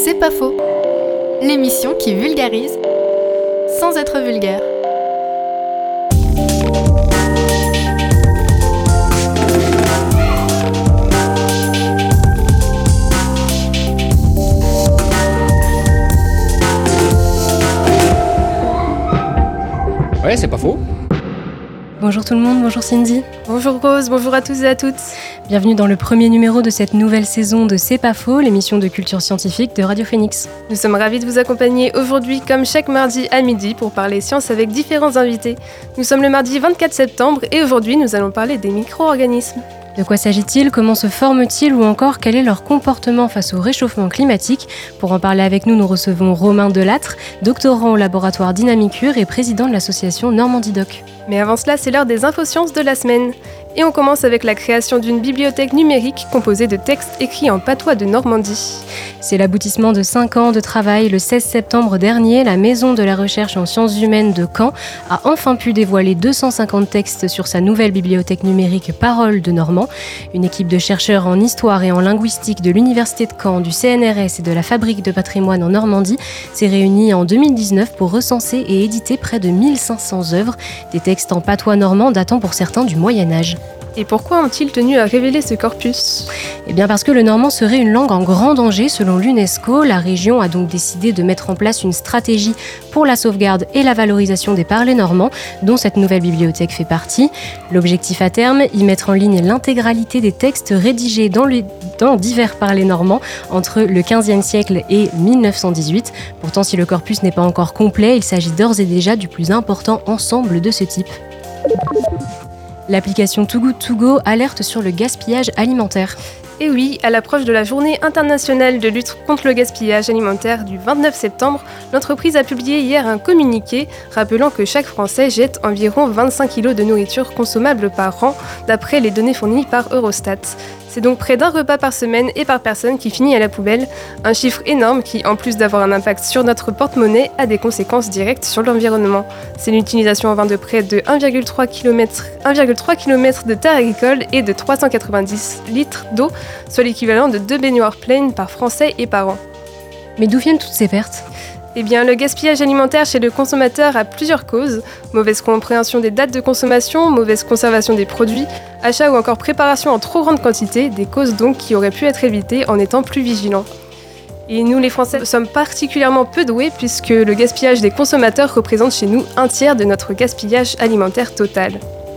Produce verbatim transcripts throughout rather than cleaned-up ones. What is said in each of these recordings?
C'est pas faux. L'émission qui vulgarise sans être vulgaire. Ouais, c'est pas faux. Bonjour tout le monde, bonjour Cindy. Bonjour Rose, bonjour à tous et à toutes. Bienvenue dans le premier numéro de cette nouvelle saison de C'est pas faux, l'émission de culture scientifique de Radio Phoenix. Nous sommes ravis de vous accompagner aujourd'hui comme chaque mardi à midi pour parler science avec différents invités. Nous sommes le mardi vingt-quatre septembre et aujourd'hui nous allons parler des micro-organismes. De quoi s'agit-il ? Comment se forment-ils ? Ou encore, quel est leur comportement face au réchauffement climatique ? Pour en parler avec nous, nous recevons Romain Delattre, doctorant au laboratoire Dynamicure et président de l'association Normandie Doc. Mais avant cela, c'est l'heure des infosciences de la semaine. Et on commence avec la création d'une bibliothèque numérique composée de textes écrits en patois de Normandie. C'est l'aboutissement de cinq ans de travail. Le seize septembre dernier, la Maison de la Recherche en Sciences Humaines de Caen a enfin pu dévoiler deux cent cinquante textes sur sa nouvelle bibliothèque numérique Paroles de Normand. Une équipe de chercheurs en histoire et en linguistique de l'Université de Caen, du C N R S et de la Fabrique de patrimoine en Normandie s'est réunie en deux mille dix-neuf pour recenser et éditer près de mille cinq cents œuvres, des textes en patois normand datant pour certains du Moyen-Âge. Et pourquoi ont-ils tenu à révéler ce corpus ? Eh bien parce que le normand serait une langue en grand danger selon l'UNESCO. La région a donc décidé de mettre en place une stratégie pour la sauvegarde et la valorisation des parlers normands, dont cette nouvelle bibliothèque fait partie. L'objectif à terme, y mettre en ligne l'intégralité des textes rédigés dans, les, dans divers parlers normands entre le quinzième siècle et mille neuf cent dix-huit. Pourtant, si le corpus n'est pas encore complet, il s'agit d'ores et déjà du plus important ensemble de ce type. L'application Too Good To Go alerte sur le gaspillage alimentaire. Et oui, à l'approche de la journée internationale de lutte contre le gaspillage alimentaire du vingt-neuf septembre, l'entreprise a publié hier un communiqué rappelant que chaque Français jette environ vingt-cinq kilos de nourriture consommable par an, d'après les données fournies par Eurostat. C'est donc près d'un repas par semaine et par personne qui finit à la poubelle, un chiffre énorme qui, en plus d'avoir un impact sur notre porte-monnaie, a des conséquences directes sur l'environnement. C'est l'utilisation en vain de près de un virgule trois kilomètres de terres agricoles et de trois cent quatre-vingt-dix litres d'eau, soit l'équivalent de deux baignoires pleines par Français et par an. Mais d'où viennent toutes ces pertes ? Eh bien, le gaspillage alimentaire chez le consommateur a plusieurs causes. Mauvaise compréhension des dates de consommation, mauvaise conservation des produits, achat ou encore préparation en trop grande quantité, des causes donc qui auraient pu être évitées en étant plus vigilants. Et nous, les Français, sommes particulièrement peu doués puisque le gaspillage des consommateurs représente chez nous un tiers de notre gaspillage alimentaire total.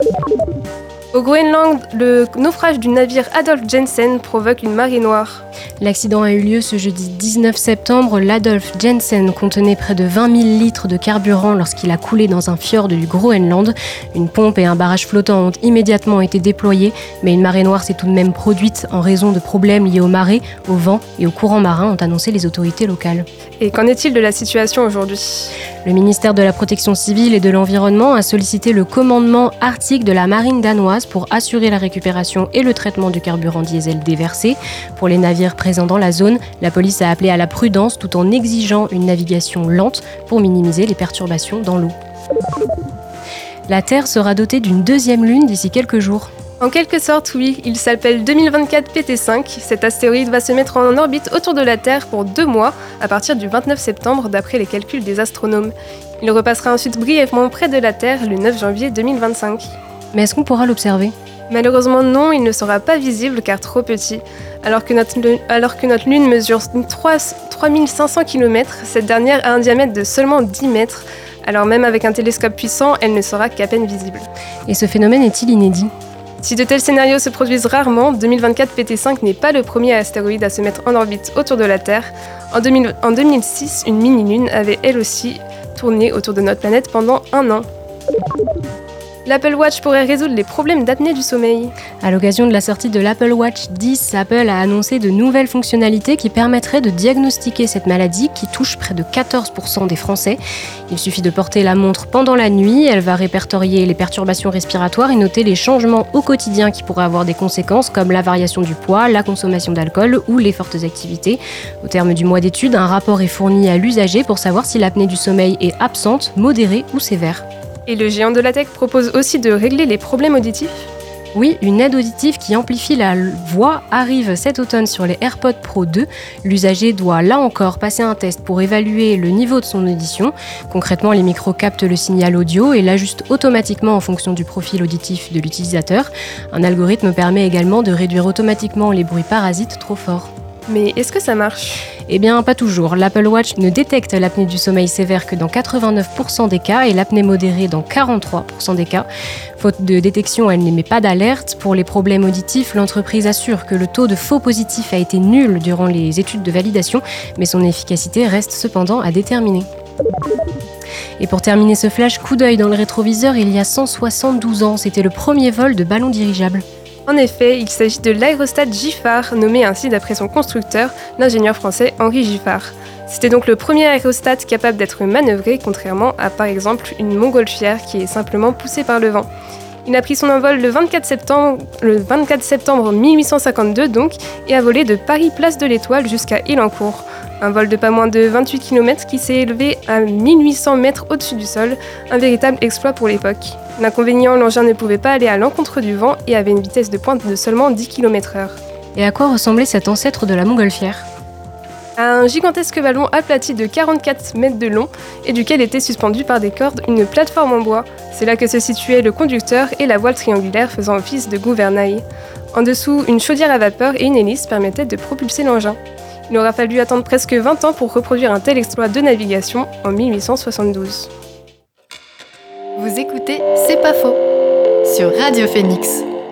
Au Groenland, le naufrage du navire Adolf Jensen provoque une marée noire. L'accident a eu lieu ce jeudi dix-neuf septembre. L'Adolf Jensen contenait près de vingt mille litres de carburant lorsqu'il a coulé dans un fjord du Groenland. Une pompe et un barrage flottant ont immédiatement été déployés, mais une marée noire s'est tout de même produite en raison de problèmes liés aux marées, au vent et aux courants marins, ont annoncé les autorités locales. Et qu'en est-il de la situation aujourd'hui ? Le ministère de la Protection civile et de l'Environnement a sollicité le commandement arctique de la marine danoise pour assurer la récupération et le traitement du carburant diesel déversé. Pour les navires présents dans la zone, la police a appelé à la prudence tout en exigeant une navigation lente pour minimiser les perturbations dans l'eau. La Terre sera dotée d'une deuxième lune d'ici quelques jours. En quelque sorte, oui, il s'appelle deux mille vingt-quatre P T cinq. Cet astéroïde va se mettre en orbite autour de la Terre pour deux mois, à partir du vingt-neuf septembre, d'après les calculs des astronomes. Il repassera ensuite brièvement près de la Terre le neuf janvier deux mille vingt-cinq. Mais est-ce qu'on pourra l'observer ? Malheureusement non, il ne sera pas visible car trop petit. Alors que notre, alors que notre Lune mesure trois mille cinq cents kilomètres, cette dernière a un diamètre de seulement dix mètres. Alors même avec un télescope puissant, elle ne sera qu'à peine visible. Et ce phénomène est-il inédit ? Si de tels scénarios se produisent rarement, deux mille vingt-quatre P T cinq n'est pas le premier astéroïde à se mettre en orbite autour de la Terre. En, deux mille, en deux mille six, une mini-lune avait elle aussi tourné autour de notre planète pendant un an. L'Apple Watch pourrait résoudre les problèmes d'apnée du sommeil. À l'occasion de la sortie de l'Apple Watch dix, Apple a annoncé de nouvelles fonctionnalités qui permettraient de diagnostiquer cette maladie qui touche près de quatorze pour cent des Français. Il suffit de porter la montre pendant la nuit, elle va répertorier les perturbations respiratoires et noter les changements au quotidien qui pourraient avoir des conséquences comme la variation du poids, la consommation d'alcool ou les fortes activités. Au terme du mois d'étude, un rapport est fourni à l'usager pour savoir si l'apnée du sommeil est absente, modérée ou sévère. Et le géant de la tech propose aussi de régler les problèmes auditifs. Oui, une aide auditive qui amplifie la voix arrive cet automne sur les AirPods Pro deux. L'usager doit là encore passer un test pour évaluer le niveau de son audition. Concrètement, les micros captent le signal audio et l'ajustent automatiquement en fonction du profil auditif de l'utilisateur. Un algorithme permet également de réduire automatiquement les bruits parasites trop forts. Mais est-ce que ça marche ? Eh bien, pas toujours. L'Apple Watch ne détecte l'apnée du sommeil sévère que dans quatre-vingt-neuf pour cent des cas et l'apnée modérée dans quarante-trois pour cent des cas. Faute de détection, elle n'émet pas d'alerte. Pour les problèmes auditifs, l'entreprise assure que le taux de faux positifs a été nul durant les études de validation, mais son efficacité reste cependant à déterminer. Et pour terminer ce flash, coup d'œil dans le rétroviseur, il y a cent soixante-douze ans, c'était le premier vol de ballon dirigeable. En effet, il s'agit de l'aérostat Giffard, nommé ainsi d'après son constructeur, l'ingénieur français Henri Giffard. C'était donc le premier aérostat capable d'être manœuvré, contrairement à par exemple une montgolfière qui est simplement poussée par le vent. Il a pris son envol le vingt-quatre septembre, le vingt-quatre septembre mille huit cent cinquante-deux donc, et a volé de Paris Place de l'Étoile jusqu'à Élancourt. Un vol de pas moins de vingt-huit kilomètres qui s'est élevé à mille huit cents mètres au-dessus du sol, un véritable exploit pour l'époque. L'inconvénient, l'engin ne pouvait pas aller à l'encontre du vent et avait une vitesse de pointe de seulement dix kilomètres heure. Et à quoi ressemblait cet ancêtre de la montgolfière ? Un gigantesque ballon aplati de quarante-quatre mètres de long et duquel était suspendu par des cordes une plateforme en bois. C'est là que se situaient le conducteur et la voile triangulaire faisant office de gouvernail. En dessous, une chaudière à vapeur et une hélice permettaient de propulser l'engin. Il aura fallu attendre presque vingt ans pour reproduire un tel exploit de navigation en mille huit cent soixante-douze. Vous écoutez C'est pas faux sur Radio Phoenix.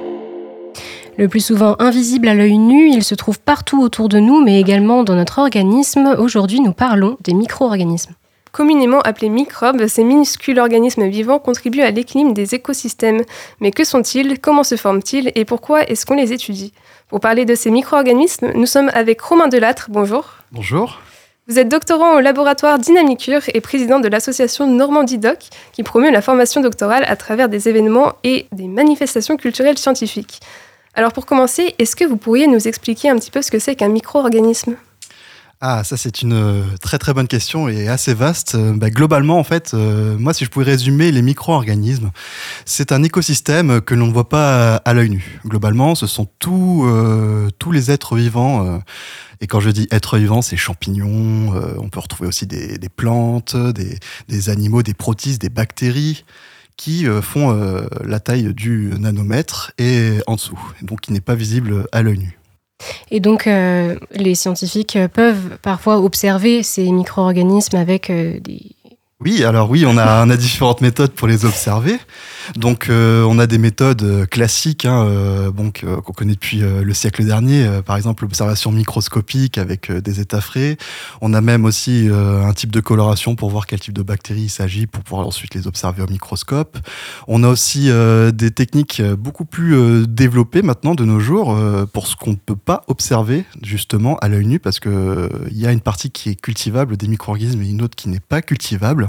Le plus souvent invisible à l'œil nu, il se trouve partout autour de nous, mais également dans notre organisme. Aujourd'hui, nous parlons des micro-organismes. Communément appelés microbes, ces minuscules organismes vivants contribuent à l'équilibre des écosystèmes. Mais que sont-ils ? Comment se forment-ils ? Et pourquoi est-ce qu'on les étudie ? Pour parler de ces micro-organismes, nous sommes avec Romain Delattre. Bonjour. Bonjour. Vous êtes doctorant au laboratoire Dynamicure et président de l'association Normandie Doc, qui promeut la formation doctorale à travers des événements et des manifestations culturelles scientifiques. Alors pour commencer, est-ce que vous pourriez nous expliquer un petit peu ce que c'est qu'un micro-organisme ? Ah, ça c'est une très très bonne question et assez vaste. Euh, bah, globalement, en fait, euh, moi si je pouvais résumer les micro-organismes, c'est un écosystème que l'on ne voit pas à l'œil nu. Globalement, ce sont tous, euh, tous les êtres vivants. Euh, et quand je dis êtres vivants, c'est champignons. Euh, on peut retrouver aussi des, des plantes, des, des animaux, des protistes, des bactéries qui euh, font euh, la taille du nanomètre et en dessous, donc qui n'est pas visible à l'œil nu. Et donc, euh, les scientifiques peuvent parfois observer ces micro-organismes avec euh, des... Oui, alors oui, on a, on a différentes méthodes pour les observer. Donc, euh, on a des méthodes classiques, hein, euh, bon, que, qu'on connaît depuis euh, le siècle dernier. Euh, par exemple, l'observation microscopique avec euh, des états frais. On a même aussi euh, un type de coloration pour voir quel type de bactéries il s'agit, pour pouvoir ensuite les observer au microscope. On a aussi euh, des techniques beaucoup plus euh, développées maintenant de nos jours euh, pour ce qu'on ne peut pas observer justement à l'œil nu, parce que euh, il y a une partie qui est cultivable des micro-organismes et une autre qui n'est pas cultivable.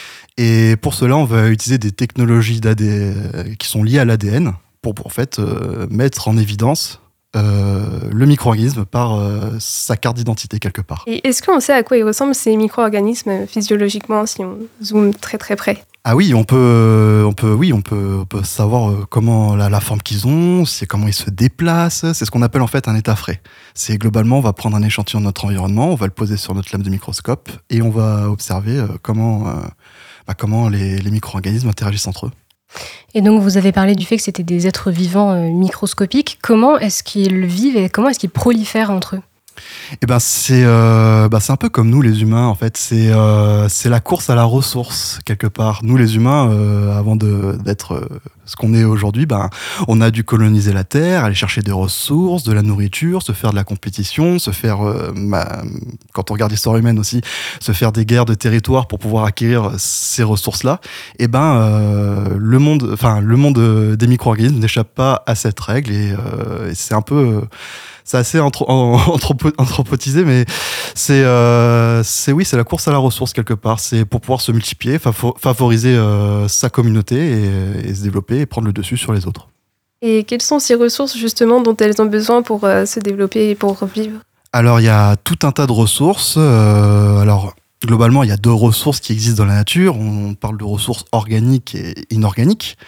Et pour cela, on va utiliser des technologies d'A D N qui sont liées à l'A D N pour, pour en fait euh, mettre en évidence euh, le micro-organisme par euh, sa carte d'identité quelque part. Et est-ce qu'on sait à quoi ils ressemblent ces micro-organismes physiologiquement si on zoome très très près ? Ah oui, on peut, on peut, oui, on peut, on peut savoir comment la, la forme qu'ils ont, c'est comment ils se déplacent. C'est ce qu'on appelle en fait un état frais. C'est globalement, on va prendre un échantillon de notre environnement, on va le poser sur notre lame de microscope et on va observer euh, comment, euh, bah, comment les, les micro-organismes interagissent entre eux. Et donc, vous avez parlé du fait que c'était des êtres vivants euh, microscopiques. Comment est-ce qu'ils vivent et comment est-ce qu'ils prolifèrent entre eux ? Eh ben c'est euh, bah c'est un peu comme nous les humains en fait, c'est euh, c'est la course à la ressource quelque part. Nous les humains euh, avant de d'être euh, ce qu'on est aujourd'hui, ben on a dû coloniser la terre, aller chercher des ressources, de la nourriture, se faire de la compétition, se faire euh, bah, quand on regarde l'histoire humaine aussi, se faire des guerres de territoire pour pouvoir acquérir ces ressources-là. Et ben euh, le monde enfin le monde des micro-organismes n'échappe pas à cette règle et, euh, et c'est un peu euh, c'est assez anthro- anthropo- anthropotisé, mais c'est, euh, c'est oui, c'est la course à la ressource quelque part. C'est pour pouvoir se multiplier, favo- favoriser euh, sa communauté et, et se développer et prendre le dessus sur les autres. Et quelles sont ces ressources justement dont elles ont besoin pour euh, se développer et pour vivre ? Alors il y a tout un tas de ressources. Euh, alors globalement, il y a deux ressources qui existent dans la nature. On parle de ressources organiques et inorganiques.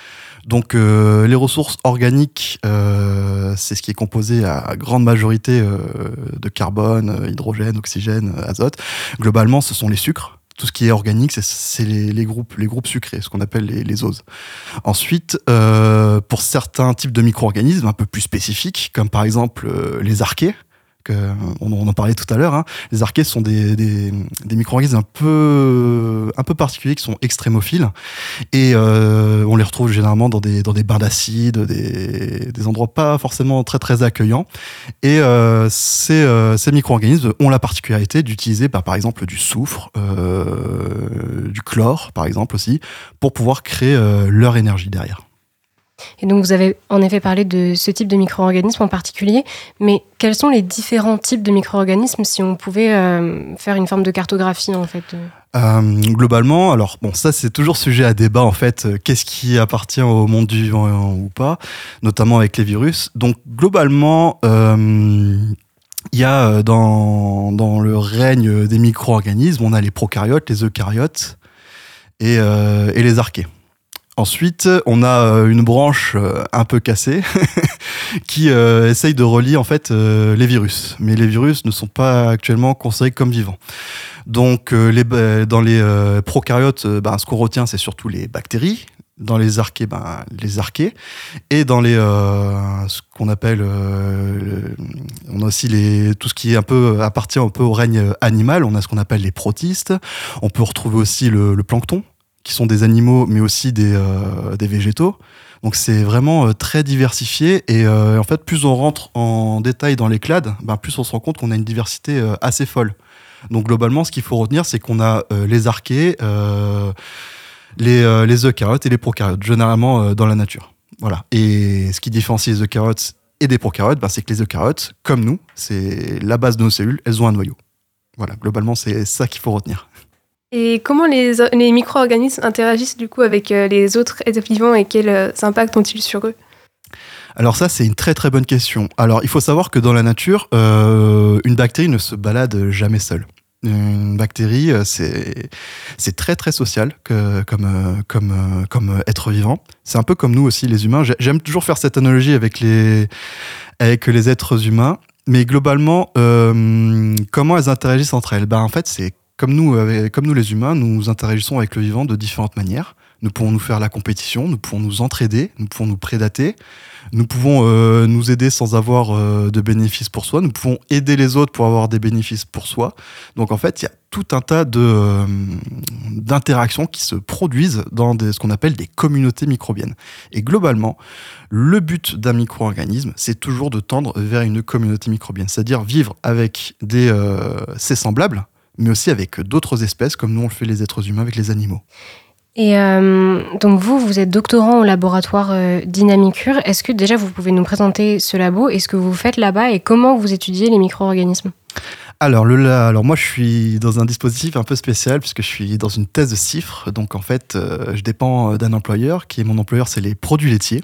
Donc euh, les ressources organiques, euh, c'est ce qui est composé à grande majorité euh, de carbone, hydrogène, oxygène, azote. Globalement, ce sont les sucres. Tout ce qui est organique, c'est, c'est les, les, groupes, les groupes sucrés, ce qu'on appelle les, les oses. Ensuite, euh, pour certains types de micro-organismes un peu plus spécifiques, comme par exemple euh, les archées, que, on, on en parlait tout à l'heure, hein, les archées sont des, des, des micro-organismes un peu, un peu particuliers qui sont extrémophiles et euh, on les retrouve généralement dans des, dans des bains d'acide, des, des endroits pas forcément très très accueillants. Et euh, ces, euh, ces micro-organismes ont la particularité d'utiliser bah, par exemple du soufre, euh, du chlore par exemple aussi, pour pouvoir créer euh, leur énergie derrière. Et donc vous avez en effet parlé de ce type de micro-organismes en particulier, mais quels sont les différents types de micro-organismes si on pouvait euh, faire une forme de cartographie en fait euh, Globalement, alors bon, ça c'est toujours sujet à débat en fait, euh, qu'est-ce qui appartient au monde du vivant euh, ou pas, notamment avec les virus. Donc globalement, euh, il y a dans, dans le règne des micro-organismes, on a les prokaryotes, les eucaryotes et, euh, et les archées. Ensuite, on a une branche un peu cassée qui euh, essaye de relier en fait euh, les virus. Mais les virus ne sont pas actuellement considérés comme vivants. Donc, euh, les, dans les euh, prokaryotes, ben, ce qu'on retient, c'est surtout les bactéries. Dans les archées, ben, les archées. Et dans les, euh, ce qu'on appelle, euh, le, on a aussi les, tout ce qui est un peu, appartient un peu au règne animal. On a ce qu'on appelle les protistes. On peut retrouver aussi le, le plancton, qui sont des animaux, mais aussi des, euh, des végétaux. Donc c'est vraiment euh, très diversifié. Et euh, en fait, plus on rentre en détail dans les clades, ben, plus on se rend compte qu'on a une diversité euh, assez folle. Donc globalement, ce qu'il faut retenir, c'est qu'on a euh, les archées, euh, les, euh, les eucaryotes et les prokaryotes, généralement euh, dans la nature. Voilà. Et ce qui différencie les eucaryotes et des prokaryotes, ben, c'est que les eucaryotes, comme nous, c'est la base de nos cellules, elles ont un noyau. Voilà, globalement, c'est ça qu'il faut retenir. Et comment les, les micro-organismes interagissent du coup avec euh, les autres êtres vivants et quels euh, impacts ont-ils sur eux ? Alors ça, c'est une très très bonne question. Alors, il faut savoir que dans la nature, euh, une bactérie ne se balade jamais seule. Une bactérie, c'est, c'est très très social que, comme, comme, comme être vivant. C'est un peu comme nous aussi, les humains. J'aime toujours faire cette analogie avec les, avec les êtres humains. Mais globalement, euh, comment elles interagissent entre elles ? Ben, en fait, c'est Comme nous, euh, comme nous les humains, nous interagissons avec le vivant de différentes manières. Nous pouvons nous faire la compétition, nous pouvons nous entraider, nous pouvons nous prédater, nous pouvons euh, nous aider sans avoir euh, de bénéfices pour soi, nous pouvons aider les autres pour avoir des bénéfices pour soi. Donc en fait, il y a tout un tas de, euh, d'interactions qui se produisent dans des, ce qu'on appelle des communautés microbiennes. Et globalement, le but d'un micro-organisme, c'est toujours de tendre vers une communauté microbienne, c'est-à-dire vivre avec des, euh, ses semblables, mais aussi avec d'autres espèces, comme nous on le fait les êtres humains avec les animaux. Et euh, donc vous, vous êtes doctorant au laboratoire euh, Dynamicure. Est-ce que déjà vous pouvez nous présenter ce labo et ce que vous faites là-bas et comment vous étudiez les micro-organismes ? Alors, le, alors moi je suis dans un dispositif un peu spécial puisque je suis dans une thèse de cifre. Donc en fait, euh, je dépends d'un employeur qui est mon employeur, c'est les produits laitiers.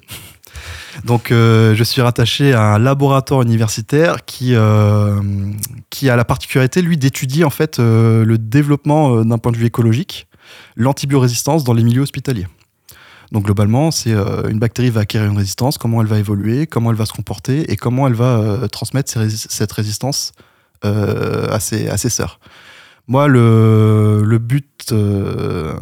Donc, euh, je suis rattaché à un laboratoire universitaire qui, euh, qui a la particularité, lui, d'étudier en fait euh, le développement euh, d'un point de vue écologique, l'antibiorésistance dans les milieux hospitaliers. Donc, globalement, c'est euh, une bactérie va acquérir une résistance, comment elle va évoluer, comment elle va se comporter et comment elle va euh, transmettre ces rés- cette résistance euh, à, ses, à ses sœurs. Moi, le, le, but, euh,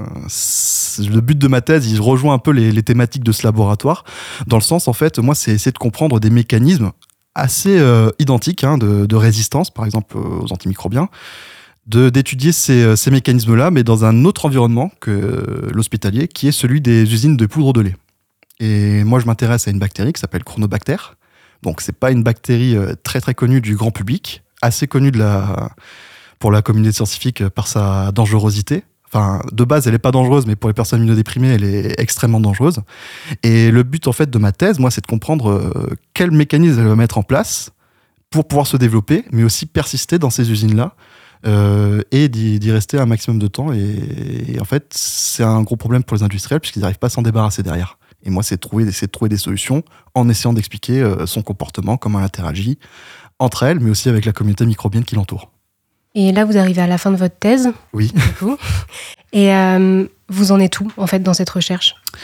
le but de ma thèse, il rejoint un peu les, les thématiques de ce laboratoire, dans le sens, en fait, moi, c'est essayer de comprendre des mécanismes assez euh, identiques hein, de, de résistance, par exemple aux antimicrobiens, de, d'étudier ces, ces mécanismes-là, mais dans un autre environnement que l'hospitalier, qui est celui des usines de poudre de lait. Et moi, je m'intéresse à une bactérie qui s'appelle Chronobacter. Donc, c'est pas une bactérie très, très connue du grand public, assez connue de la... pour la communauté scientifique par sa dangerosité. Enfin, de base, elle n'est pas dangereuse, mais pour les personnes immunodéprimées, elle est extrêmement dangereuse. Et le but, en fait, de ma thèse, moi, c'est de comprendre euh, quel mécanisme elle va mettre en place pour pouvoir se développer, mais aussi persister dans ces usines-là euh, et d'y, d'y rester un maximum de temps. Et, et en fait, c'est un gros problème pour les industriels puisqu'ils n'arrivent pas à s'en débarrasser derrière. Et moi, c'est de trouver, d'essayer de trouver des solutions en essayant d'expliquer euh, son comportement, comment elle interagit entre elles, mais aussi avec la communauté microbienne qui l'entoure. Et là, vous arrivez à la fin de votre thèse. Oui. Du coup. Et euh, vous en êtes où, en fait, dans cette recherche ?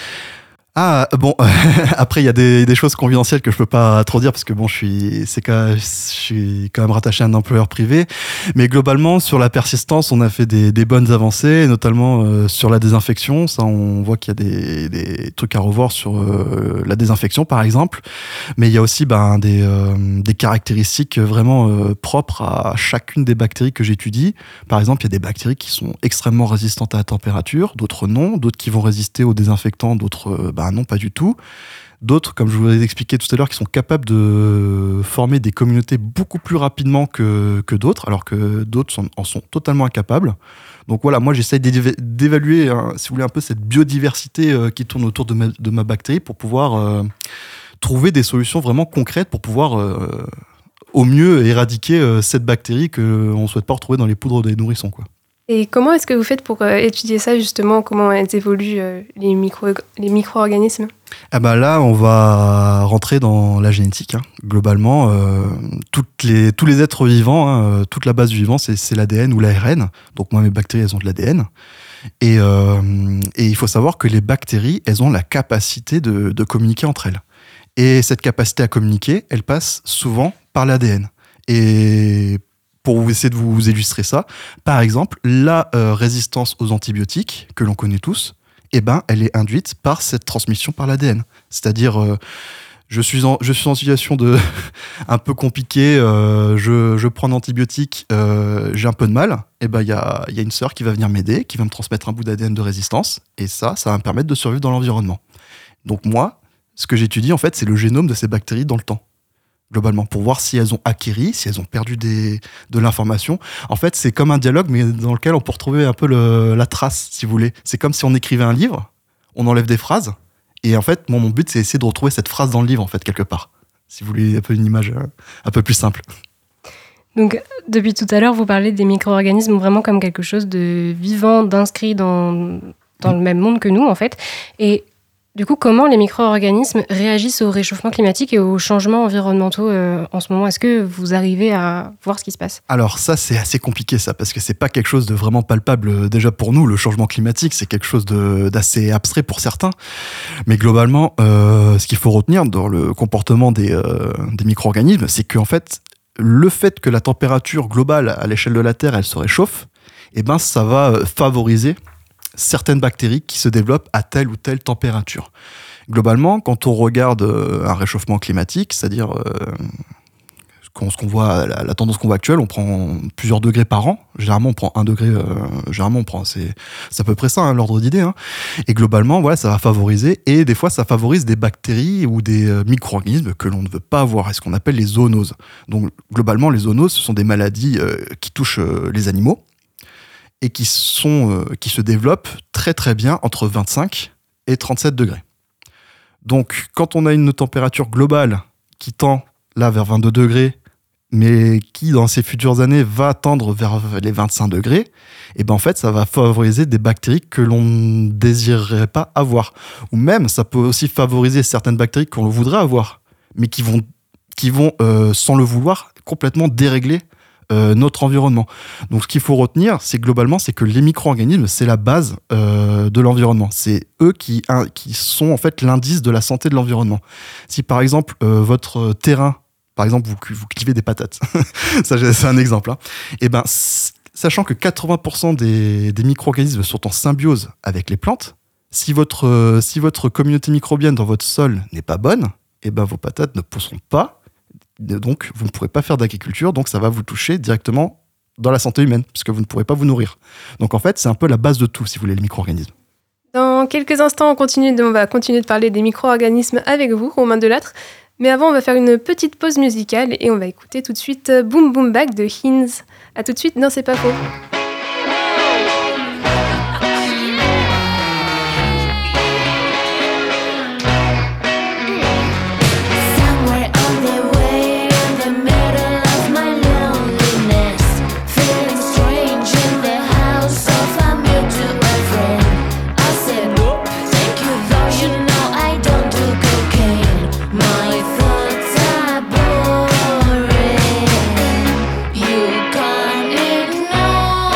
Ah bon, après il y a des, des choses confidentielles que je peux pas trop dire parce que bon, je suis, c'est quand, je suis quand même rattaché à un employeur privé. Mais globalement, sur la persistance, on a fait des, des bonnes avancées, notamment euh, sur la désinfection. Ça, on voit qu'il y a des, des trucs à revoir sur euh, la désinfection, par exemple. Mais il y a aussi ben, des, euh, des caractéristiques vraiment euh, propres à chacune des bactéries que j'étudie. Par exemple, il y a des bactéries qui sont extrêmement résistantes à la température, d'autres non, d'autres qui vont résister aux désinfectants, d'autres euh, ben, non, pas du tout. D'autres, comme je vous l'ai expliqué tout à l'heure, qui sont capables de former des communautés beaucoup plus rapidement que, que d'autres, alors que d'autres sont, en sont totalement incapables. Donc voilà, moi j'essaye d'évaluer, hein, si vous voulez, un peu cette biodiversité euh, qui tourne autour de ma, de ma bactérie pour pouvoir euh, trouver des solutions vraiment concrètes pour pouvoir euh, au mieux éradiquer euh, cette bactérie qu'on ne souhaite pas retrouver dans les poudres des nourrissons, quoi. Et comment est-ce que vous faites pour euh, étudier ça, justement, comment elles évoluent, euh, les, micro, les micro-organismes ? Ah bah là, on va rentrer dans la génétique. Hein. Globalement, euh, toutes les, tous les êtres vivants, hein, toute la base du vivant, c'est, c'est l'A D N ou l'A R N. Donc moi, mes bactéries, elles ont de l'A D N. Et, euh, et il faut savoir que les bactéries, elles ont la capacité de, de communiquer entre elles. Et cette capacité à communiquer, elle passe souvent par l'A D N. Et pour vous essayer de vous illustrer ça, par exemple, la euh, résistance aux antibiotiques, que l'on connaît tous, eh ben, elle est induite par cette transmission par l'A D N. C'est-à-dire, euh, je suis en, je suis en situation de un peu compliquée, euh, je, je prends un antibiotique, euh, j'ai un peu de mal, eh ben, il y a, y a une sœur qui va venir m'aider, qui va me transmettre un bout d'A D N de résistance, et ça, ça va me permettre de survivre dans l'environnement. Donc moi, ce que j'étudie, en fait, c'est le génome de ces bactéries dans le temps. Globalement, pour voir si elles ont acquéri, si elles ont perdu des, de l'information. En fait, c'est comme un dialogue, mais dans lequel on peut retrouver un peu le, la trace, si vous voulez. C'est comme si on écrivait un livre, on enlève des phrases, et en fait, moi, mon but, c'est essayer de retrouver cette phrase dans le livre, en fait, quelque part. Si vous voulez un peu une image un, un peu plus simple. Donc, depuis tout à l'heure, vous parlez des micro-organismes vraiment comme quelque chose de vivant, d'inscrit dans, dans le même monde que nous, en fait. Et du coup, comment les micro-organismes réagissent au réchauffement climatique et aux changements environnementaux euh, en ce moment ? Est-ce que vous arrivez à voir ce qui se passe ? Alors ça, c'est assez compliqué, ça, parce que c'est pas quelque chose de vraiment palpable. Déjà pour nous, le changement climatique, c'est quelque chose de, d'assez abstrait pour certains. Mais globalement, euh, ce qu'il faut retenir dans le comportement des, euh, des micro-organismes, c'est qu'en fait, le fait que la température globale à l'échelle de la Terre, elle se réchauffe, eh ben, ça va favoriser certaines bactéries qui se développent à telle ou telle température. Globalement, quand on regarde euh, un réchauffement climatique, c'est-à-dire euh, ce qu'on voit, la, la tendance qu'on voit actuelle, on prend plusieurs degrés par an. Généralement, on prend un degré. Euh, généralement, on prend. C'est, c'est à peu près ça, hein, l'ordre d'idée. Hein. Et globalement, voilà, ça va favoriser. Et des fois, ça favorise des bactéries ou des euh, micro-organismes que l'on ne veut pas avoir, et ce qu'on appelle les zoonoses. Donc, globalement, les zoonoses, ce sont des maladies euh, qui touchent euh, les animaux, et qui, sont, euh, qui se développent très très bien entre vingt-cinq et trente-sept degrés. Donc, quand on a une température globale qui tend là vers vingt-deux degrés, mais qui, dans ces futures années, va tendre vers les vingt-cinq degrés, et ben en fait, ça va favoriser des bactéries que l'on ne désirerait pas avoir. Ou même, ça peut aussi favoriser certaines bactéries qu'on voudrait avoir, mais qui vont, qui vont euh, sans le vouloir, complètement dérégler Euh, notre environnement. Donc ce qu'il faut retenir, c'est globalement, c'est que les micro-organismes, c'est la base euh, de l'environnement. C'est eux qui, un, qui sont en fait l'indice de la santé de l'environnement. Si par exemple euh, votre terrain, par exemple vous, vous cultivez des patates, ça c'est un exemple, hein, et ben sachant que quatre-vingts pour cent des, des micro-organismes sont en symbiose avec les plantes, si votre, euh, si votre communauté microbienne dans votre sol n'est pas bonne, et ben vos patates ne pousseront pas. Donc, vous ne pourrez pas faire d'agriculture, donc ça va vous toucher directement dans la santé humaine, puisque vous ne pourrez pas vous nourrir. Donc, en fait, c'est un peu la base de tout, si vous voulez, les micro-organismes. Dans quelques instants, on, continue de, on va continuer de parler des micro-organismes avec vous, Romain Delattre. Mais avant, on va faire une petite pause musicale et on va écouter tout de suite Boom Boom Back de Hinz. A tout de suite, non, c'est pas faux. You can't ignore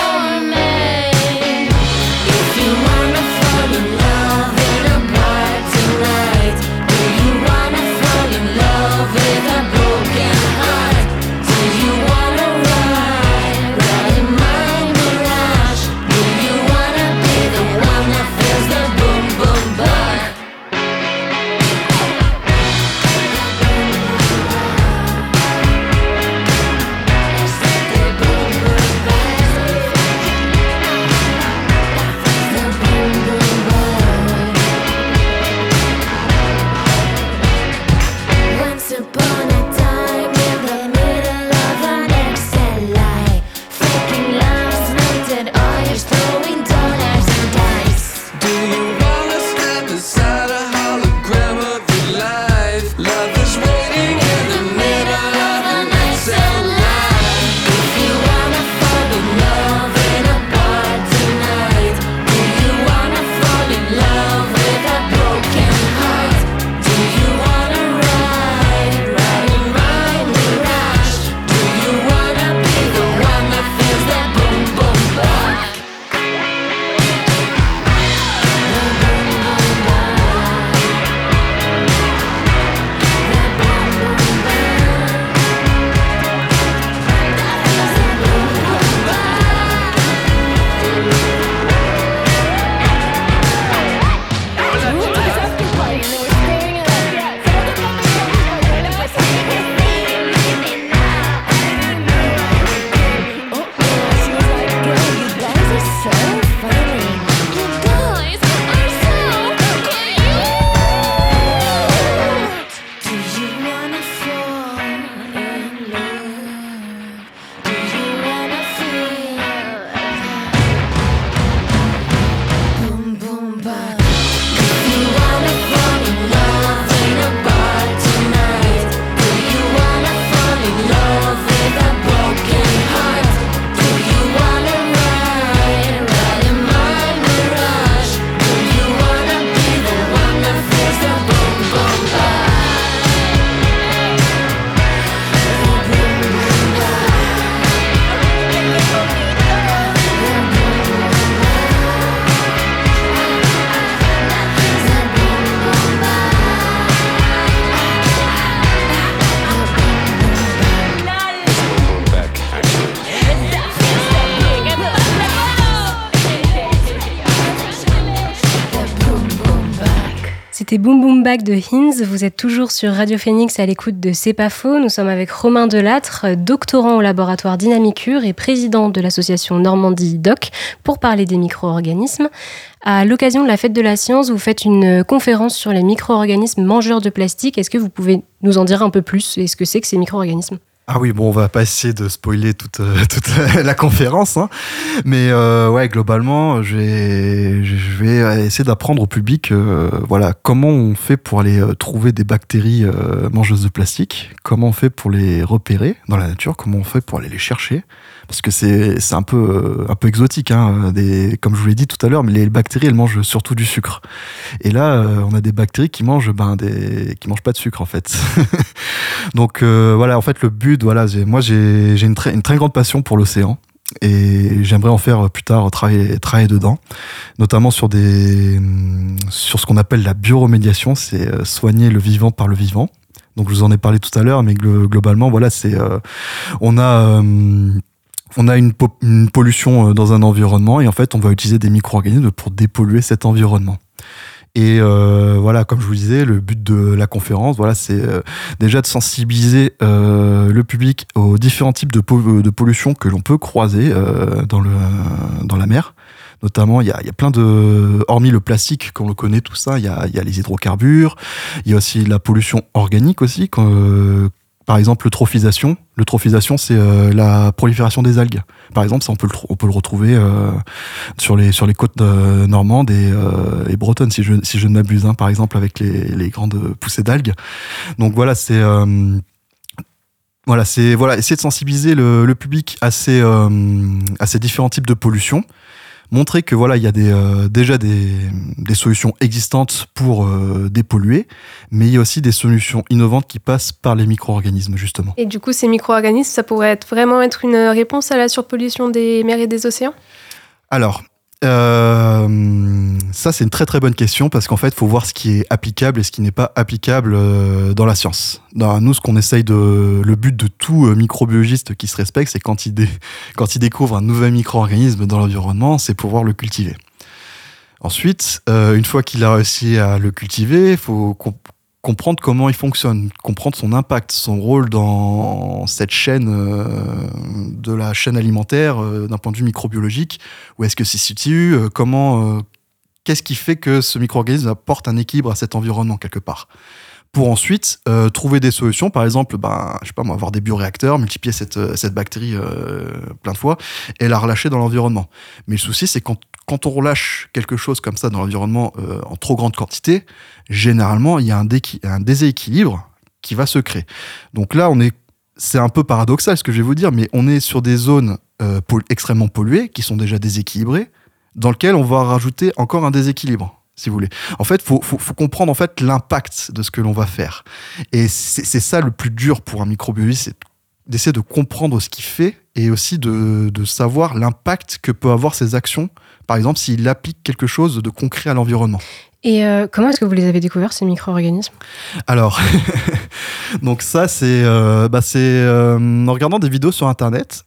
C'était Boom Boom Back de Hinz. Vous êtes toujours sur Radio Phoenix à l'écoute de C'est pas faux. Nous sommes avec Romain Delattre, doctorant au laboratoire Dynamicure et président de l'association Normandie Doc, pour parler des micro-organismes. À l'occasion de la Fête de la Science, vous faites une conférence sur les micro-organismes mangeurs de plastique. Est-ce que vous pouvez nous en dire un peu plus et ce que c'est que ces micro-organismes ? Ah oui, bon, on va pas essayer de spoiler toute, euh, toute la conférence, hein. Mais euh, ouais, globalement, je vais, je vais essayer d'apprendre au public, euh, voilà, comment on fait pour aller euh, trouver des bactéries euh, mangeuses de plastique, comment on fait pour les repérer dans la nature, comment on fait pour aller les chercher, parce que c'est, c'est un peu, euh, un peu exotique, hein, des, comme je vous l'ai dit tout à l'heure, mais les bactéries, elles mangent surtout du sucre. Et là, euh, on a des bactéries qui mangent, ben, des, qui mangent pas de sucre, en fait. Donc euh, voilà, en fait, le but, voilà, j'ai, moi j'ai, j'ai une, très, une très grande passion pour l'océan et j'aimerais en faire plus tard travailler, travailler dedans, notamment sur, des, sur ce qu'on appelle la bioremédiation, c'est soigner le vivant par le vivant. Donc je vous en ai parlé tout à l'heure, mais globalement, voilà, c'est, euh, on a... Euh, On a une, po- une pollution dans un environnement et en fait, on va utiliser des micro-organismes pour dépolluer cet environnement. Et euh, voilà, comme je vous disais, le but de la conférence, voilà, c'est euh, déjà de sensibiliser euh, le public aux différents types de, po- de pollution que l'on peut croiser euh, dans, le, dans la mer. Notamment, il y a, il y a plein de... Hormis le plastique, qu'on le connaît, tout ça, il y a, il y a les hydrocarbures, il y a aussi la pollution organique aussi, quand, euh, par exemple, l'eutrophisation. L'eutrophisation, c'est euh, la prolifération des algues. Par exemple, ça, on peut le, on peut le retrouver euh, sur, les, sur les côtes euh, normandes et, euh, et bretonnes, si je, si je ne m'abuse, hein, par exemple, avec les, les grandes poussées d'algues. Donc voilà, c'est... Euh, voilà, c'est voilà, essayer de sensibiliser le, le public à ces, euh, à ces différents types de pollution. Montrer que voilà, il y a des, euh, déjà des, des solutions existantes pour euh, dépolluer, mais il y a aussi des solutions innovantes qui passent par les micro-organismes, justement. Et du coup, ces micro-organismes, ça pourrait être vraiment être une réponse à la surpollution des mers et des océans ? Alors, euh, ça c'est une très très bonne question parce qu'en fait, il faut voir ce qui est applicable et ce qui n'est pas applicable euh, dans la science. Dans, nous, ce qu'on essaye de... Le but de tout euh, microbiologiste qui se respecte, c'est quand il, dé, quand il découvre un nouvel micro-organisme dans l'environnement, c'est pouvoir le cultiver. Ensuite, euh, une fois qu'il a réussi à le cultiver, il faut comp- comprendre comment il fonctionne, comprendre son impact, son rôle dans cette chaîne euh, de la chaîne alimentaire euh, d'un point de vue microbiologique. Où est-ce que c'est situé, euh, comment, euh, qu'est-ce qui fait que ce micro-organisme apporte un équilibre à cet environnement quelque part. Pour ensuite euh, trouver des solutions, par exemple, ben, je sais pas moi, avoir des bioréacteurs, multiplier cette, cette bactérie euh, plein de fois et la relâcher dans l'environnement. Mais le souci, c'est quand, quand on relâche quelque chose comme ça dans l'environnement euh, en trop grande quantité, généralement, il y a un, déqui- un déséquilibre qui va se créer. Donc là, on est, c'est un peu paradoxal ce que je vais vous dire, mais on est sur des zones euh, pol- extrêmement polluées, qui sont déjà déséquilibrées, dans lesquelles on va rajouter encore un déséquilibre. Si vous voulez. En fait, faut, faut, faut comprendre en fait l'impact de ce que l'on va faire. Et c'est, c'est ça le plus dur pour un microbiologiste, c'est d'essayer de comprendre ce qu'il fait et aussi de, de savoir l'impact que peut avoir ses actions. Par exemple, s'il applique quelque chose de concret à l'environnement. Et euh, comment est-ce que vous les avez découverts, ces micro-organismes ? Alors, donc ça, c'est, euh, bah c'est euh, en regardant des vidéos sur Internet,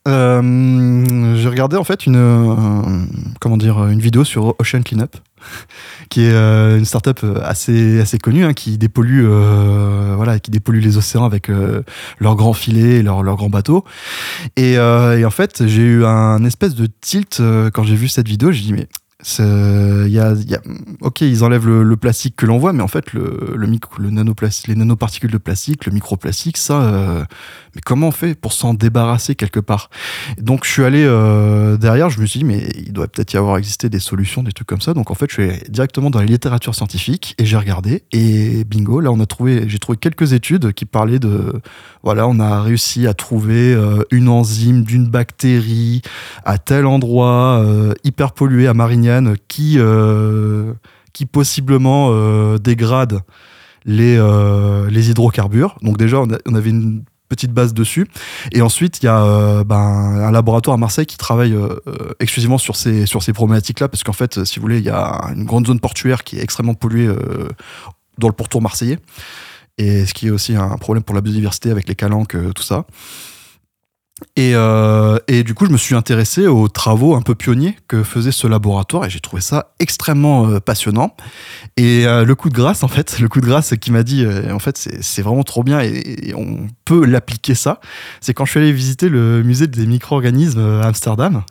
euh, j'ai regardé en fait une, euh, comment dire, une vidéo sur Ocean Cleanup, qui est euh, une start-up assez, assez connue, hein, qui dépollue, euh, voilà, qui dépollue les océans avec euh, leurs grands filets et leurs, leurs grands bateaux. Et, euh, et en fait, j'ai eu un espèce de tilt euh, quand j'ai vu cette vidéo. J'ai dit mais c'est, y a, y a, ok, ils enlèvent le, le plastique que l'on voit, mais en fait, le, le micro, le nanoplastique, les nanoparticules de plastique, le microplastique, ça, euh, mais comment on fait pour s'en débarrasser quelque part ? Donc, je suis allé euh, derrière, je me suis dit, mais il doit peut-être y avoir existé des solutions, des trucs comme ça. Donc, en fait, je suis allé directement dans la littérature scientifique et j'ai regardé. Et bingo, là, on a trouvé, j'ai trouvé quelques études qui parlaient de, voilà, on a réussi à trouver euh, une enzyme d'une bactérie à tel endroit, euh, hyper pollué à Marignane, qui, euh, qui possiblement euh, dégrade les, euh, les hydrocarbures. Donc déjà, on, a, on avait une petite base dessus. Et ensuite, il y a euh, ben, un laboratoire à Marseille qui travaille euh, exclusivement sur ces, sur ces problématiques-là, parce qu'en fait, si vous voulez, il y a une grande zone portuaire qui est extrêmement polluée euh, dans le pourtour marseillais, et ce qui est aussi un problème pour la biodiversité avec les calanques, tout ça. Et, euh, et du coup, je me suis intéressé aux travaux un peu pionniers que faisait ce laboratoire et j'ai trouvé ça extrêmement euh, passionnant. Et euh, le coup de grâce, en fait, le coup de grâce qui m'a dit, euh, en fait, c'est, c'est vraiment trop bien et, et on peut l'appliquer ça, c'est quand je suis allé visiter le musée des micro-organismes à Amsterdam.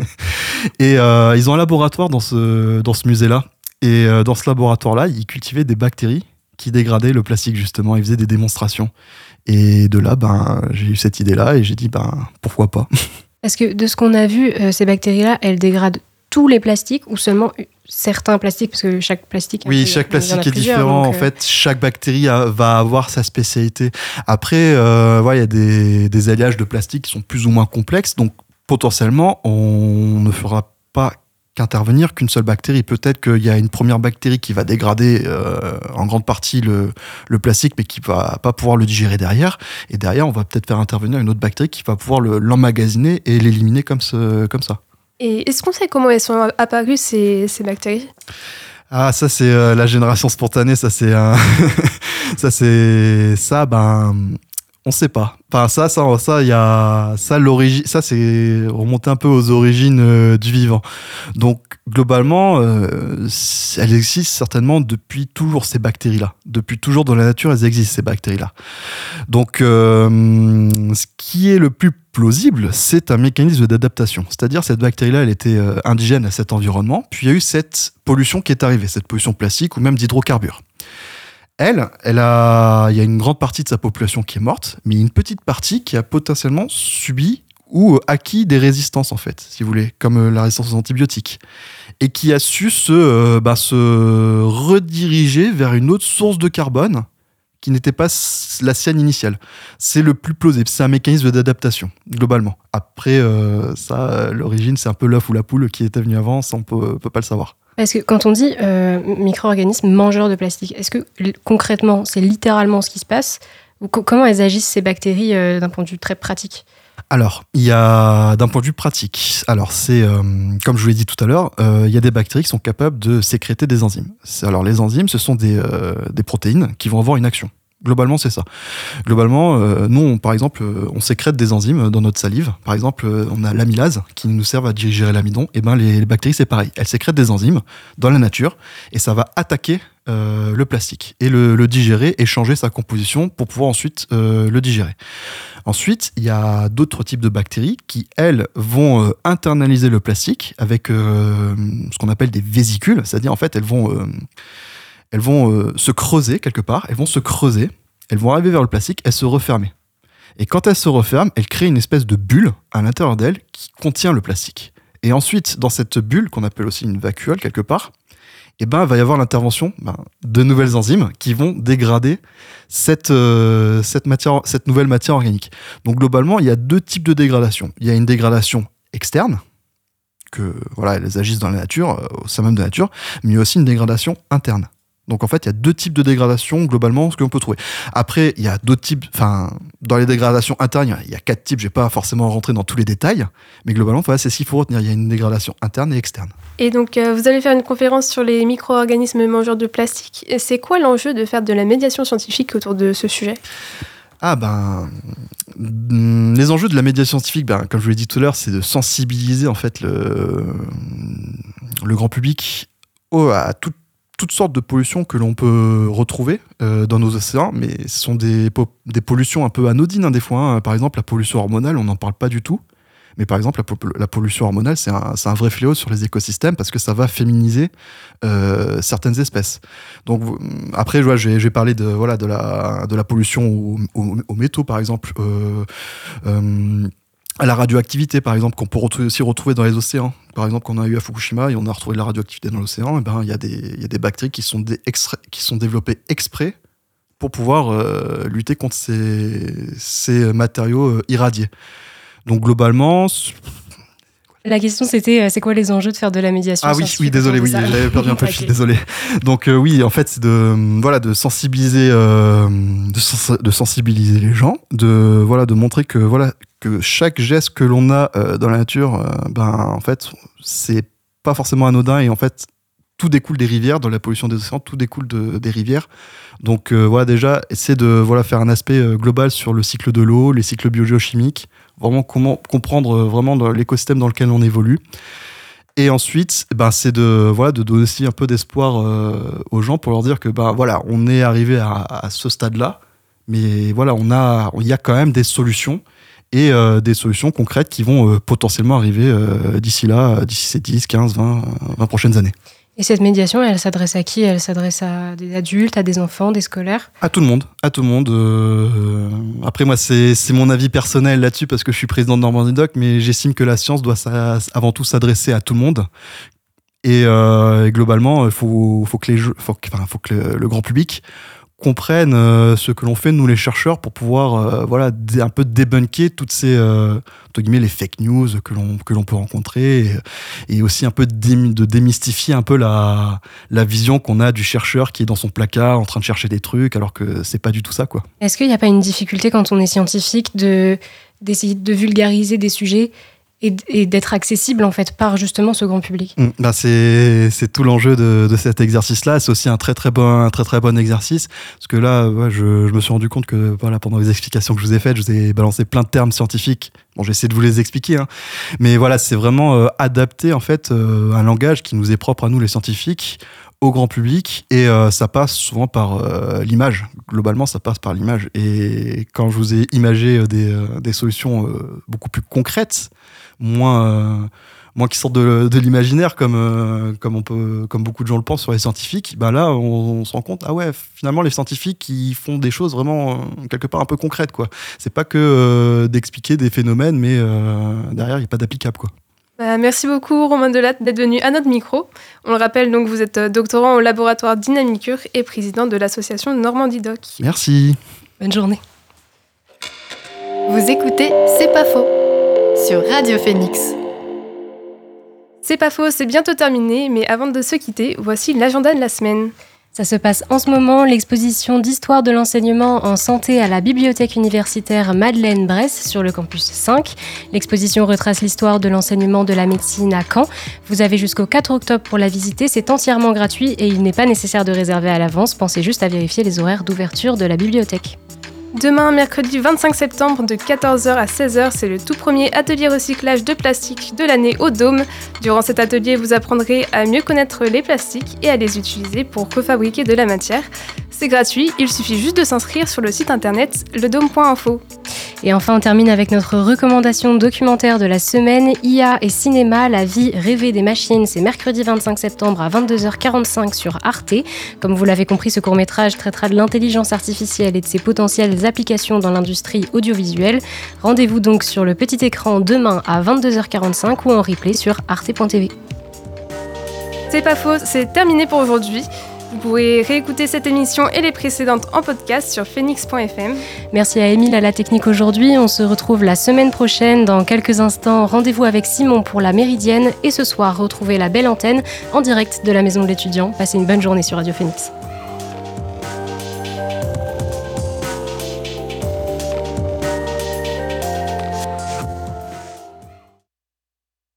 Et euh, ils ont un laboratoire dans ce, dans ce musée-là. Et euh, dans ce laboratoire-là, ils cultivaient des bactéries qui dégradaient le plastique, justement. Ils faisaient des démonstrations. Et de là, ben, j'ai eu cette idée-là et j'ai dit, ben, pourquoi pas. Est-ce que de ce qu'on a vu, euh, ces bactéries-là, elles dégradent tous les plastiques ou seulement certains plastiques, parce que chaque plastique... Oui, peu, chaque il y en a plastique est plusieurs, différent. donc, en euh... fait, chaque bactérie a, va avoir sa spécialité. Après, euh, ouais, il y a des, des alliages de plastique qui sont plus ou moins complexes. Donc, potentiellement, on ne fera pas qu'intervenir qu'une seule bactérie. Peut-être qu'il y a une première bactérie qui va dégrader euh, en grande partie le, le plastique, mais qui va pas pouvoir le digérer derrière. Et derrière, on va peut-être faire intervenir une autre bactérie qui va pouvoir le, l'emmagasiner et l'éliminer comme, ce, comme ça. Et est-ce qu'on sait comment elles sont apparues, ces, ces bactéries ? Ah, ça, c'est euh, la génération spontanée. Ça, c'est un... ça, c'est... Ça, ben... On sait pas. Enfin, ça, ça, ça, il y a ça, l'origine. Ça, c'est remonter un peu aux origines euh, du vivant. Donc, globalement, euh, elles existent certainement depuis toujours, ces bactéries-là. Depuis toujours dans la nature, elles existent, ces bactéries-là. Donc, euh, ce qui est le plus plausible, c'est un mécanisme d'adaptation. C'est-à-dire, cette bactérie-là, elle était euh, indigène à cet environnement. Puis, il y a eu cette pollution qui est arrivée, cette pollution plastique ou même d'hydrocarbures. Elle, elle a, il y a une grande partie de sa population qui est morte, mais il y a une petite partie qui a potentiellement subi ou acquis des résistances, en fait, si vous voulez, comme la résistance aux antibiotiques, et qui a su se, euh, bah, se rediriger vers une autre source de carbone qui n'était pas la sienne initiale. C'est le plus plausible, c'est un mécanisme d'adaptation, globalement. Après, euh, ça, l'origine, c'est un peu l'œuf ou la poule qui était venu avant, ça, on peut, peut pas le savoir. Parce que quand on dit euh, micro-organismes mangeurs de plastique, est-ce que concrètement, c'est littéralement ce qui se passe ? Ou co- comment elles agissent, ces bactéries, euh, d'un point de vue très pratique ? Alors, il y a, d'un point de vue pratique, alors c'est, euh, comme je vous l'ai dit tout à l'heure, euh, il y a des bactéries qui sont capables de sécréter des enzymes. C'est, alors, les enzymes, ce sont des, euh, des protéines qui vont avoir une action. Globalement, c'est ça. Globalement, euh, nous, on, par exemple, on sécrète des enzymes dans notre salive. Par exemple, on a l'amylase qui nous sert à digérer l'amidon. Et ben, les, les bactéries, c'est pareil. Elles sécrètent des enzymes dans la nature et ça va attaquer euh, le plastique et le, le digérer et changer sa composition pour pouvoir ensuite euh, le digérer. Ensuite, il y a d'autres types de bactéries qui, elles, vont euh, internaliser le plastique avec euh, ce qu'on appelle des vésicules. C'est-à-dire, en fait, elles vont... Euh, Elles vont euh, se creuser quelque part, elles vont se creuser, elles vont arriver vers le plastique, elles se refermer. Et quand elles se referment, elles créent une espèce de bulle à l'intérieur d'elles qui contient le plastique. Et ensuite, dans cette bulle, qu'on appelle aussi une vacuole quelque part, eh ben, il va y avoir l'intervention ben, de nouvelles enzymes qui vont dégrader cette, euh, cette, matière, cette nouvelle matière organique. Donc globalement, il y a deux types de dégradation. Il y a une dégradation externe, que voilà, elles agissent dans la nature, au sein même de la nature, mais il y a aussi une dégradation interne. Donc en fait, il y a deux types de dégradation globalement, ce qu'on peut trouver. Après, il y a d'autres types, enfin, dans les dégradations internes, il y a quatre types, je vais pas forcément rentrer dans tous les détails, mais globalement, voilà, c'est ce qu'il faut retenir. Il y a une dégradation interne et externe. Et donc, euh, vous allez faire une conférence sur les micro-organismes mangeurs de plastique. Et c'est quoi l'enjeu de faire de la médiation scientifique autour de ce sujet ? Ah ben, les enjeux de la médiation scientifique, ben, comme je vous l'ai dit tout à l'heure, c'est de sensibiliser en fait le, le grand public au, à tout toutes sortes de pollutions que l'on peut retrouver euh, dans nos océans, mais ce sont des, po- des pollutions un peu anodines hein, des fois. Hein. Par exemple, la pollution hormonale, on n'en parle pas du tout. Mais par exemple, la, po- la pollution hormonale, c'est un, c'est un vrai fléau sur les écosystèmes parce que ça va féminiser euh, certaines espèces. Donc après, je, vois, je, vais, je vais parler de, voilà, de, la, de la pollution aux, aux, aux métaux, par exemple. Euh, euh, à la radioactivité, par exemple, qu'on peut retrouver, aussi retrouver dans les océans. Par exemple, quand on a eu à Fukushima et on a retrouvé de la radioactivité dans l'océan, et ben, il y a des, il y a des bactéries qui sont, des extra, qui sont développées exprès pour pouvoir euh, lutter contre ces, ces matériaux euh, irradiés. Donc, globalement... La question, c'était, euh, c'est quoi les enjeux de faire de la médiation Ah oui, oui, désolé, oui, j'avais perdu un peu le fil, désolé. Donc euh, oui, en fait, c'est de, voilà, de sensibiliser, euh, de, sens- de sensibiliser les gens, de, voilà, de montrer que, voilà, que chaque geste que l'on a euh, dans la nature, euh, ben, en fait, c'est pas forcément anodin et en fait, tout découle des rivières, dans la pollution des océans, tout découle de, des rivières. Donc euh, voilà, déjà, essayer de voilà, faire un aspect euh, global sur le cycle de l'eau, les cycles biogéochimiques, vraiment comment comprendre vraiment l'écosystème dans lequel on évolue. Et ensuite, ben, c'est de, voilà, de donner aussi un peu d'espoir euh, aux gens pour leur dire que ben, voilà, on est arrivé à, à ce stade-là, mais voilà, on a, il y a quand même des solutions et euh, des solutions concrètes qui vont euh, potentiellement arriver euh, d'ici là, d'ici ces dix, quinze, vingt, vingt prochaines années. Et cette médiation, elle s'adresse à qui ? Elle s'adresse à des adultes, à des enfants, des scolaires ? À tout le monde, à tout le monde. Euh, après, moi, c'est, c'est mon avis personnel là-dessus parce que je suis président de Normandie Doc, mais j'estime que la science doit ça, avant tout s'adresser à tout le monde. Et, euh, et globalement, il faut, faut que, les jeux, faut, enfin, faut que le, le grand public comprenne euh, ce que l'on fait, nous les chercheurs, pour pouvoir euh, voilà, d- un peu débunker toutes ces, euh, entre guillemets, les fake news que l'on, que l'on peut rencontrer, et, et aussi un peu dé- de démystifier un peu la, la vision qu'on a du chercheur qui est dans son placard en train de chercher des trucs, alors que c'est pas du tout ça, quoi. Est-ce qu'il n'y a pas une difficulté quand on est scientifique de, d'essayer de vulgariser des sujets et, et d'être accessible en fait par justement ce grand public ? Mmh, bah c'est, c'est tout l'enjeu de, de cet exercice-là. C'est aussi un très très bon, un très très bon exercice, parce que là, ouais, je, je me suis rendu compte que voilà, pendant les explications que je vous ai faites, je vous ai balancé plein de termes scientifiques. Bon, j'ai essayé de vous les expliquer, hein. Mais voilà, c'est vraiment euh, adapter en fait euh, un langage qui nous est propre à nous les scientifiques au grand public, et euh, ça passe souvent par euh, l'image. Globalement, ça passe par l'image. Et quand je vous ai imagé des, euh, des solutions euh, beaucoup plus concrètes, moins, euh, moins qui sortent de, de l'imaginaire, comme, euh, comme, on peut, comme beaucoup de gens le pensent sur les scientifiques, ben là, on, on se rend compte, ah ouais, finalement, les scientifiques, ils font des choses vraiment, euh, quelque part, un peu concrètes, quoi. C'est pas que euh, d'expliquer des phénomènes, mais euh, derrière, il n'y a pas d'applicable, quoi. Bah, merci beaucoup Romain Delatte d'être venu à notre micro. On le rappelle, donc, vous êtes doctorant au laboratoire Dynamicure et président de l'association Normandie Doc. Merci. Bonne journée. Vous écoutez C'est pas faux sur Radio Phoenix. C'est pas faux, c'est bientôt terminé, mais avant de se quitter, voici l'agenda de la semaine. Ça se passe en ce moment, l'exposition d'histoire de l'enseignement en santé à la bibliothèque universitaire Madeleine Bresse sur le campus cinq. L'exposition retrace l'histoire de l'enseignement de la médecine à Caen. Vous avez jusqu'au quatre octobre pour la visiter, c'est entièrement gratuit et il n'est pas nécessaire de réserver à l'avance. Pensez juste à vérifier les horaires d'ouverture de la bibliothèque. Demain, mercredi vingt-cinq septembre, de quatorze heures à seize heures, c'est le tout premier atelier recyclage de plastique de l'année au Dôme. Durant cet atelier, vous apprendrez à mieux connaître les plastiques et à les utiliser pour refabriquer de la matière. C'est gratuit, il suffit juste de s'inscrire sur le site internet le dôme point info. Et enfin, on termine avec notre recommandation documentaire de la semaine, I A et cinéma, la vie rêvée des machines. C'est mercredi vingt-cinq septembre à vingt-deux heures quarante-cinq sur Arte. Comme vous l'avez compris, ce court-métrage traitera de l'intelligence artificielle et de ses potentielles applications dans l'industrie audiovisuelle. Rendez-vous donc sur le petit écran demain à vingt-deux heures quarante-cinq ou en replay sur arte point t v. C'est pas faux, c'est terminé pour aujourd'hui. Vous pourrez réécouter cette émission et les précédentes en podcast sur phoenix point f m. Merci à Émile à la technique aujourd'hui. On se retrouve la semaine prochaine. Dans quelques instants, rendez-vous avec Simon pour la Méridienne. Et ce soir, retrouvez la belle antenne en direct de la Maison de l'étudiant. Passez une bonne journée sur Radio Phoenix.